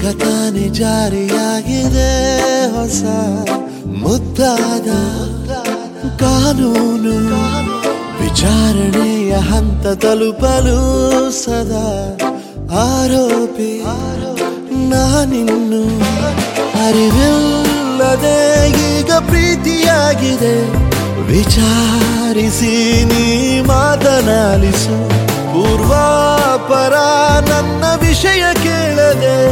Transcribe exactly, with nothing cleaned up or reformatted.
ಈಗ ತಾನೇ ಜಾರಿಯಾಗಿದೆ ಹೊಸ ಮುದ್ದಾದ ಕಾನೂನು ವಿಚಾರಣೆಯ ಹಂತ ತಲುಪಲು ಸದಾ ಆರೋಪಿ ನಾನಿನ್ನು ಅರಿವಿಲ್ಲದೆ ಈಗ ಪ್ರೀತಿಯಾಗಿದೆ ವಿಚಾರಿಸಿ ನೀ ಮಾತನಾಲಿಸು ಪೂರ್ವಾಪರ ನನ್ನ ವಿಷಯ ಕೇಳದೆ